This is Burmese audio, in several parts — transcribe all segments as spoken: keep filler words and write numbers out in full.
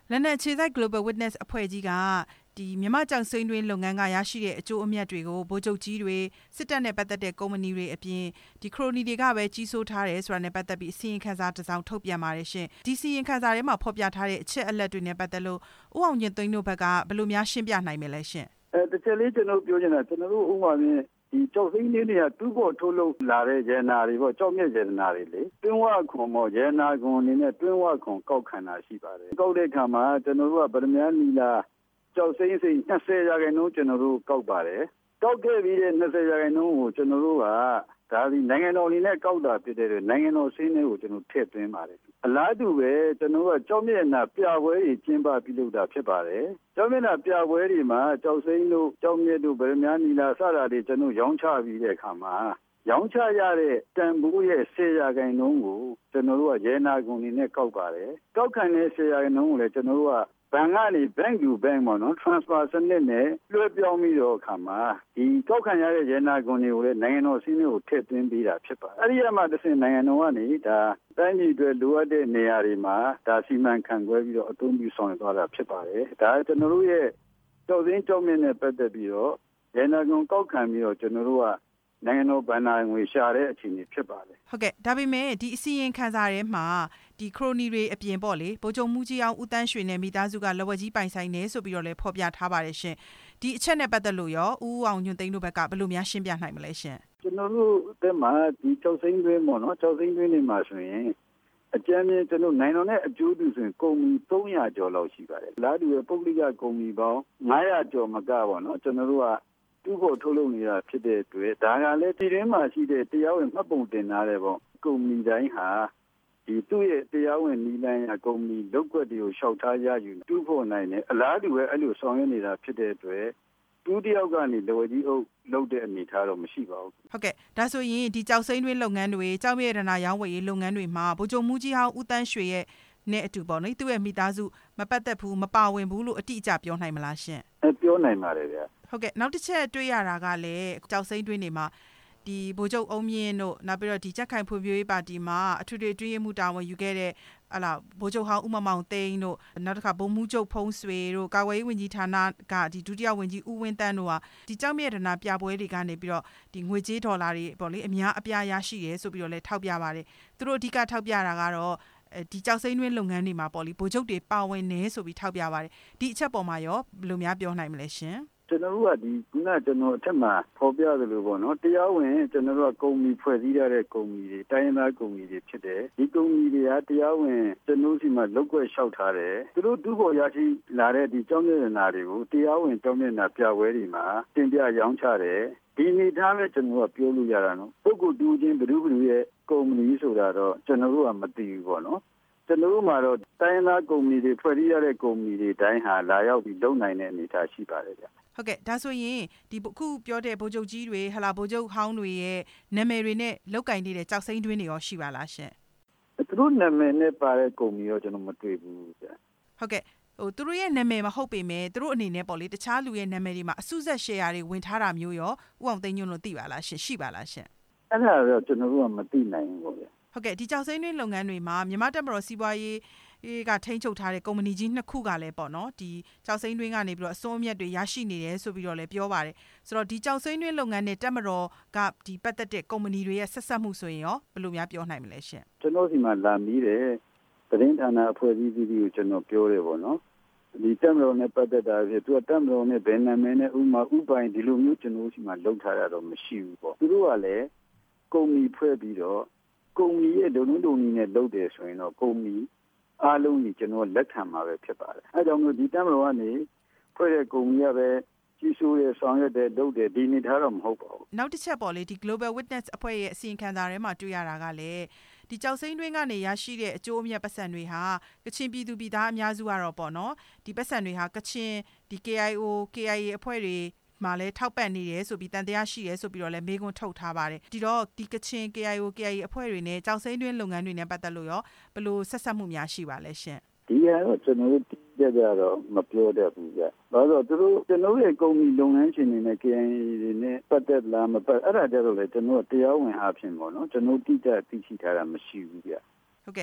လက်နက်ခြေစိုက် Global Witness အဖွဲ့ကြီးကဒီမြန်မာကြောင်စိမ်းတွင်းလုပ်ငန်းကရရှိတဲ့အကျိုးအမြတ်တွေကိုဗိုလ်ချုပ်ကြီးတွေစစ်တပ်နဲ့ပတ်သက်တဲ့ကုမ္ပဏီတွေအပြင်ဒီခရိုနီတွေကပဲကြီးစိုးထားတယ်ဆိုတာနဲ့ပတ်သက်ပြီးအစီရင်ခံစာတစ်စောင်ထုတ်ပြန်ပါတယ်ရှင်ဒီစီရင်ခံစာထဲမှာဖော်ပြထားတဲ့အချက်အလက်တွေနဲ့ပတ်သက်လို့ဦးအောင်ကျင်သိန်းတို့ဘက်ကဘယ်လိုများရှင်းပြနိုင်မလဲရှင်အဲတစ်ချက်လေးကျွန်တော်ပြောချင်တာကျွန်တော်တို့ဥပမာနဲ့ဒီကြောက်စိမ်းလေးတွေကတူးဖို့ထုတ်လုပ်လာတဲ့ရနာတွေပေါ့ကြောက်မြက်ရနာတွေလေတွင်းဝခွန်ပေါ့ရနာခွန်အနေနဲ့တွင်းဝခွန်ကောက်ခံတာရှိပါတယ်ကောက်တဲ့အခါမှာကျွန်တော်တို့ကဗရမယာနီလာကြောက်စိမ်းစိမ်း၂၀ရာခိုင်နှုန်းကျွန်တော်တို့ကောက်ပါတယ်ကောက်ခဲ့ပြီးတဲ့၂၀ရာခိုင်နှုန်းကိုကျွန်တော်တို့ကဒါဒီနိုင်ငံတော်အနေနဲ့ကောက်တာဖြစ်တဲ့နိုင်ငံတော်စည်းနှင်းကိုကျွန်တော်ထည့်သွင်းပါတယ်အလားတူပဲကျွန်တော်ကကြောက်မြက်နာပြပွဲတွေကျင်းပပြုလုပ်တာဖြစ်ပါတယ်ကြောက်မြက်နာပြပွဲတွေမှာကြောက်စိမ်းတို့ကြောက်မြက်တို့ဗရမယာနီလာစတာတွေကျွန်တော်ရောင်းချပြီးတဲ့အခါမှာရောင်းချရတဲ့တန်ဖိုးရဲ့၁၀ရာခိုင်နှုန်းကိုကျွန်တော်တို့ကရဲနာကုန်နေနဲ့ကောက်ပါတယ်ကောက်ခံတဲ့၁၀ရာခိုင်နှုန်းကိုလည်းကျွန်တော်တို့ကဘဏ်ကနေ bank to bank ပေါ့နော် transfer စနစ်နဲ့လွှဲပြောင်းပြီးတော့အခါမှာဒီကောက်ခံရတဲ့ရဲနာကုန်တွေကိုလည်းနိုင်ငံတော်စည်းမျဉ်းကိုထည့်သွင်းပေးတာဖြစ်ပါတယ်။အဲဒီအမှတစ်ဆင့်နိုင်ငံတော်ကနေဒါတိုင်းပြည်တွေလိုအပ်တဲ့နေရာတွေမှာဒါစီမံခန့်ခွဲပြီးတော့အသုံးပြုဆောင်ရွက်သွားတာဖြစ်ပါတယ်။ဒါကျွန်တော်တို့ရဲ့ကြောက်စင်းကြောက်မြင့်နဲ့ပတ်သက်ပြီးတော့ရဲနာကုန်ကောက်ခံပြီးတော့ကျွန်တော်တို့ကနိုင်ငံတော်ဗဏ္ဍာငွေရှာတဲ့အခြေအနေဖြစ်ပါတယ်ဟုတ်ကဲ့ဒါပေမဲ့ဒီအစီရင်ခံစာထဲမှာဒီခရိုနီတွေအပြင်ပေါ့လေဗိုလ်ချုပ်မှုကြီးအောင်ဦးတန်းရွှေနဲ့မိသားစုကလက်ဝက်ကြီးပိုင်ဆိုင်နေဆိုပြီးတော့လည်းဖော်ပြထားပါတယ်ရှင်ဒီအချက်နဲ့ပတ်သက်လို့ရောဦးအောင်ညွန့်သိန်းတို့ဘက်ကဘယ်လိုများရှင်းပြနိုင်မလဲရှင်ကျွန်တော်တို့တက်မှာဒီကြောက်စိမ်းတွင်းပေါ့နော်ကြောက်စိမ်းတွင်းတွေမှာဆိုရင်အကြမ်းမြင်ကျွန်တော်နိုင်ငံတော်နဲ့အကျိုးတူဆိုရင်ကုမ္ပဏီ၃ရာကျော်လောက်ရှိပါတယ်လားတူရဲ့ပုဂ္ဂလိကကုမ္ပဏီပေါင်း၅ရာကျော်မကပေါ့နော်ကျွန်တော်တို့ကတူဖို့ထုတ်လုပ်နေတာဖြစ်တဲ့အတွက်ဒါကလည်းဒီတွင်းမှာရှိတဲ့တရားဝင်မှတ်ပုံတင်ထားတဲ့ပေါ့ကုမ္ပဏီတိုင်းဟာဒီသူ့ရဲ့တရားဝင်နည်းလမ်းအရကုမ္ပဏီလုပ်ကွက်တွေကိုရှောက်ထားရယူတူဖို့နိုင်တယ်အလားတူပဲအဲ့လိုဆောင်ရွက်နေတာဖြစ်တဲ့အတွက်တူတယောက်ကနေလဝကြီးအုပ်လုပ်တဲ့အနေထားတော့မရှိပါဘူးဟုတ်ကဲ့ဒါဆိုရင်ဒီကြောက်စိမ်းတွင်းလုပ်ငန်းတွေကြောက်မြရတနာရောင်းဝယ်ရေးလုပ်ငန်းတွေမှာဗိုလ်ချုပ်မှုကြီးဟောင်းဦးတန်းရွှေရဲ့နဲ့အတူပေါ့နော်သူ့ရဲ့မိသားစုမပတ်သက်ဘူးမပါဝင်ဘူးလို့အတိအကျပြောနိုင်မလားရှင်အဲပြောနိုင်ပါတယ်ဗျဟုတ်ကဲ့နောက်တစ်ချက်တွေ့ရတာကလည်းကြောက်စိမ်းတွင်းတွေမှာဒီဗိုလ်ချုပ်အုံးမြင့်တို့နောက်ပြီးတော့ဒီကြက်ခိုင်ဖွံ့ဖြိုးရေးပါတီမှာအထူးတွင်းမှုတာဝန်ယူခဲ့တဲ့ဟလာဗိုလ်ချုပ်ဟောင်းဦးမမောင်သိန်းတို့နောက်တစ်ခါဗိုလ်မှူးချုပ်ဖုံးဆွေတို့ကာကွယ်ရေးဝန်ကြီးဌာနကဒီဒုတိယဝန်ကြီးဦးဝင်းတန်းတို့ဟာဒီကြောက်မြရတနာပြပွဲတွေကနေပြီးတော့ဒီငွေကြေးဒေါ်လာတွေပေါ့လေအများအပြားရရှိတယ်ဆိုပြီးတော့လည်းထောက်ပြပါတယ်သူတို့အဓိကထောက်ပြတာကတော့ဒီကြောက်စိမ်းတွင်းလုပ်ငန်းတွေမှာပေါ့လေဗိုလ်ချုပ်တွေပါဝင်နေဆိုပြီးထောက်ပြပါတယ်ဒီအချက်ပေါ်မှာရောဘယ်လိုများပြောနိုင်မလဲရှင်ကျွန်တော်တို့ကဒီခုနကျွန်တော်အထက်မှာဖော်ပြသလိုပေါ့နော်တရားဝင်ကျွန်တော်တို့ကကုမ္ပဏီဖွဲ့စည်းရတဲ့ကုမ္ပဏီတွေတိုင်းရင်းသားကုမ္ပဏီတွေဖြစ်တယ်ဒီကုမ္ပဏီတွေကတရားဝင်ကျွန်တော်စီမှာလောက်ွက်လျှောက်ထားတယ်သူတို့တူဖို့ရရှိလာတဲ့ဒီကြောင်းမျက်နှာတွေကိုတရားဝင်ကြောင်းမျက်နှာပြပွဲတွေမှာတင်ပြရောင်းချတယ်ဒီနေသားပဲကျွန်တော်ကပြောလို့ရတာနော်ပုဂ္ဂိုလ်တူချင်းဘယ်သူဘယ်သူရဲ့ကုမ္ပဏီဆိုတာတော့ကျွန်တော်တို့ကမသိဘူးပေါ့နော်ကျွန်တော်တို့မှာတော့တိုင်းရင်းသားကုမ္ပဏီတွေဖွဲ့စည်းရတဲ့ကုမ္ပဏီတွေတိုင်းဟာလာရောက်ပြီးလုပ်နိုင်တဲ့အနေအထားရှိပါတယ်ဗျဟုတ်ကဲ့ဒါဆိုရင်ဒီအခုပြောတဲ့ဗိုလ်ချုပ်ကြီးတွေဟလာဗိုလ်ချုပ်ဟောင်းတွေရဲ့နာမည်တွေနဲ့လောက်ကင်နေတဲ့ကြောက်စိမ်းတွင်းတွေရောရှိပါလားရှင်သူတို့နာမည်နဲ့ပါတဲ့ကုမ္ပဏီရောကျွန်တော်မတွေ့ဘူးဗျဟုတ်ကဲ့ဟိုသူတို့ရဲ့နာမည်မဟုတ်ပေမဲ့သူတို့အနေနဲ့ပေါ့လေတခြားလူရဲ့နာမည်တွေမှာအစုဆက် share တွေဝင်ထားတာမျိုးရောဥအောင်သိန်းညွန့်တို့သိပါလားရှင်ရှိပါလားရှင်အဲ့ဒါတော့ကျွန်တော်တို့ကမသိနိုင်ဘူးပေါ့ဗျဟုတ်ကဲ့ဒီကြောက်စိမ်းတွင်းလုပ်ငန်းတွေမှာမြန်မာတပ်မတော်စီးပွားရေးကထိန်းချုပ်ထားတဲ့ကုမ္ပဏီကြီးနှစ်ခုကလည်းပေါ့နော်ဒီကြောက်စိမ်းတွင်းကနေပြီးတော့အစွန်းအမြတ်တွေရရှိနေတယ်ဆိုပြီးတော့လည်းပြောပါတယ်ဆိုတော့ဒီကြောက်စိမ်းတွင်းလုပ်ငန်းနဲ့တပ်မတော်ကဒီပတ်သက်တဲ့ကုမ္ပဏီတွေရဲ့ဆက်ဆက်မှုဆိုရင်ရောဘယ်လိုများပြောနိုင်မလဲရှင်ကျွန်တော်ဒီမှာလာမီးတယ်သတင်းဌာနအဖွဲ့အစည်းတွေကိုကျွန်တော်ပြောတယ်ပေါ့နော်ဒီတပ်မတော်နဲ့ပတ်သက်တာဖြစ်သူကတပ်မတော်နဲ့ဘယ်နာမည်နဲ့ဥမာဥပိုင်ဒီလိုမျိုးကျွန်တော်ဒီမှာလောက်ထားတာတော့မရှိဘူးပေါ့သူတို့ကလည်းကုမ္ပဏီဖွဲ့ပြီးတော့ကုမ္ပဏီရဲ့ဒုံဒုံနီနဲ့လုပ်တယ်ဆိုရင်တော့ကုမ္ပဏီအားလုံးကြီးကျွန်တော်လက်ခံမှာပဲဖြစ်ပါတယ်အဲကြောင့်မို့ဒီတပ်မတော်ကနေဖွဲ့တဲ့ကုမ္ပဏီကပဲကြီးစိုးရဲ့ဆောင်ရွက်တဲ့လုပ်တဲ့ဒီနေထားတော့မဟုတ်ပါဘူးနောက်တစ်ချက်ပေါ့လေဒီ Global Witness အဖွဲ့ရဲ့အစီရင်ခံစာထဲမှာတွေ့ရတာကလည်းဒီကြောက်စိမ်းတွင်းကနေရရှိတဲ့အကျိုးအမြတ်ပတ်စံတွေဟာကချင်ပြည်သူပြည်သားအများစုကတော့ပေါ့နော်ဒီပတ်စံတွေဟာကချင်ဒီ ကေ အိုင် အို ကေ အိုင် အေ အဖွဲ့တွေမှာလည်းထောက်ပံ့နေတယ်ဆိုပြီးတန်တရားရှိတယ်ဆိုပြီးတော့လည်းမေးခွန်းထုတ်ထားပါတယ်ဒီတော့ဒီကချင် ကေ အိုင် အို ကေ အိုင် အေ အဖွဲ့တွေနဲ့ကြောက်စိမ်းတွင်းလုပ်ငန်းတွေနဲ့ပတ်သက်လို့ရောဘယ်လိုဆက်ဆက်မှုများရှိပါလဲရှင်ဒီကတော့ကျွန်တော်တို့တိကျကြတော့မပြောတတ်ဘူးကြ။ဘာလို့သူတို့ကျွန်တော်ရဲ့ကုမ္ပဏီလုပ်ငန်းရှင်တွေနဲ့ ကေ အိုင် အေ တွေနဲ့ပတ်သက်လားမပတ်အဲ့ဒါကြတော့လေကျွန်တော်တရားဝင်အားဖြင့်ပေါ့နော်ကျွန်တော်တိကျသိရှိထားတာမရှိဘူးကြ။ဟုတ်ကဲ့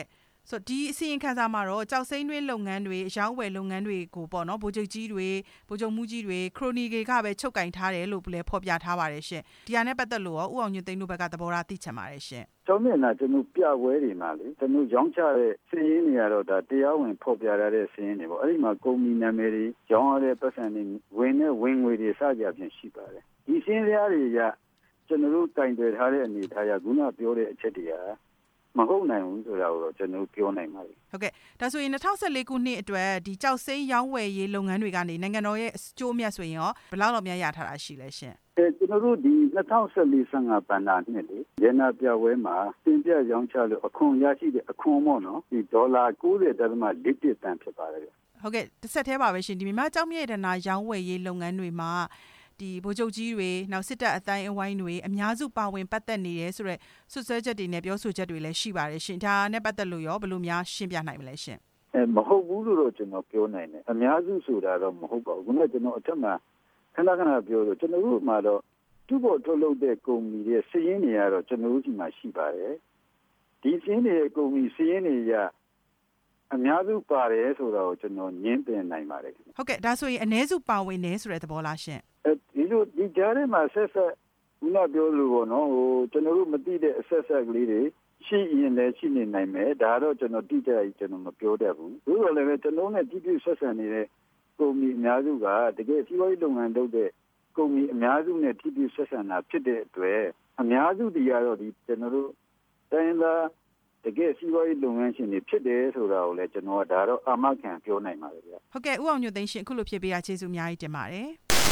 ဆိုဒီအစီရင်ခံစာမှာတော့ကြောက်စိမ့်တွင်းလုပ်ငန်းတွေအယောင်းဝယ်လုပ်ငန်းတွေကိုပေါ့နော်ဗိုလ်ချုပ်ကြီးတွေဗိုလ်ချုပ်မှုကြီးတွေခရိုနီတွေကပဲချုပ်ကင်ထားတယ်လို့လည်းဖော်ပြထားပါတယ်ရှင်ဒီဟာနဲ့ပတ်သက်လို့ရောဦးအောင်ညွန့်သိန်းတို့ဘက်ကသဘောထားသိချင်ပါတယ်ရှင်ကျောင်းမျက်နှာကျွန်တော်ပြပွဲတွေမှာလေကျွန်တော်ရောင်းချတဲ့စီးရင်တွေကတော့ဒါတရားဝင်ဖော်ပြရတဲ့စီးရင်တွေပေါ့အဲ့ဒီမှာကုမ္ပဏီနာမည်တွေရောင်းရတဲ့ပတ်စံတွေဝင်တဲ့ဝင်ငွေတွေစကြဖြင့်ရှိပါတယ်ဒီစီးရင်တွေကကျွန်တော်တို့တိုင်တယ်ထားတဲ့အနေထားရခုနပြောတဲ့အချက်တွေကမဟုတ်နိုင်ဘူးဆိုတာကိုတော့ကျွန်တော်ပြောနိုင်ပါတယ်ဟုတ်ကဲ့ဒါဆိုရင်၂၀၁၄ခုနှစ်အတွက်ဒီကြောက်စိမ့်ရောင်းဝယ်ရေးလုပ်ငန်းတွေကနေနိုင်ငံတော်ရဲ့အကျိုးအမြတ်ဆိုရင်ရောဘယ်လောက်တော့များရထားတာရှိလဲရှင်အဲကျွန်တော်တို့ဒီ၂၀၁၄ ဆယ့်ငါဘဏ္ဍာနှစ်လေရန်နာပြပွဲမှာတင်ပြရောင်းချလို့အခွန်ရရှိတဲ့အခွန်ပေါ့နော်ဒီဒေါ်လာ၉၀.၄ တန်ဖြစ်ပါတယ်ဟုတ်ကဲ့တစ်ဆက်တည်းပါပဲရှင်ဒီမြန်မာကြောက်မြေ့ရတနာရောင်းဝယ်ရေးလုပ်ငန်းတွေမှာဒီဗိုလ်ချုပ်ကြီးတွေနောက်စစ်တပ်အတိုင်းအဝိုင်းတွေအများစုပါဝင်ပတ်သက်နေတယ်ဆိုတော့ဆွဆွဲချက်တွေနဲ့ပြောဆိုချက်တွေလည်းရှိပါတယ်ရှင်ဒါနဲ့ပတ်သက်လို့ရောဘယ်လိုများရှင်းပြနိုင်မလဲရှင်အဲမဟုတ်ဘူးလို့တော့ကျွန်တော်ပြောနိုင်တယ်အများစုဆိုတာတော့မဟုတ်ပါဘူးခုနကကျွန်တော်အထက်မှာခဏခဏပြောလို့ကျွန်တော်တို့မှာတော့သူ့ပေါ်ထုတ်လုပ်တဲ့ကုမ္ပဏီတွေစီးရင်တွေကတော့ကျွန်တော်တို့ဒီမှာရှိပါတယ်ဒီစီးရင်တွေကုမ္ပဏီစီးရင်တွေကအများစုပါတယ်ဆိုတော့ကျွန်တော်ညင်းပင်နိုင်ပါတယ်ဟုတ်ကဲ့ဒါဆိုရင်အ ਨੇ စုပါဝင်နေဆိုတဲ့သဘောလားရှင်အဲဒီလိုဒီကြားထဲမှာဆက်ဆက်ဦးနာပြောလို့ပေါ့နော်ဟိုကျွန်တော်တို့မသိတဲ့အဆက်ဆက်ကလေးတွေရှိရင်လည်းရှိနေနိုင်မယ်ဒါတော့ကျွန်တော်တိကျကြီးကျွန်တော်မပြောတတ်ဘူးဒါတော့လည်းကျွန်တော်နဲ့တိတိဆက်ဆံနေတဲ့ကုမ္ပဏီအများစုကတကယ်စီးပွားရေးလုပ်ငန်းလုပ်တဲ့ကုမ္ပဏီအများစုနဲ့တိတိဆက်ဆံတာဖြစ်တဲ့အတွက်အများစုတည်ရတော့ဒီကျွန်တော်တို့တိုင်းသားတကယ်စီးပွားရေးလုပ်ငန်းရှင်တွေဖြစ်တယ်ဆိုတာကိုလည်းကျွန်တော်ကဒါတော့အာမခံပြောနိုင်ပါတယ်ဗျဟုတ်ကဲ့ဦးအောင်ညွန့်သိန်းရှင်အခုလိုဖြစ်ပေးတာကျေးဇူးအများကြီးတင်ပါတယ်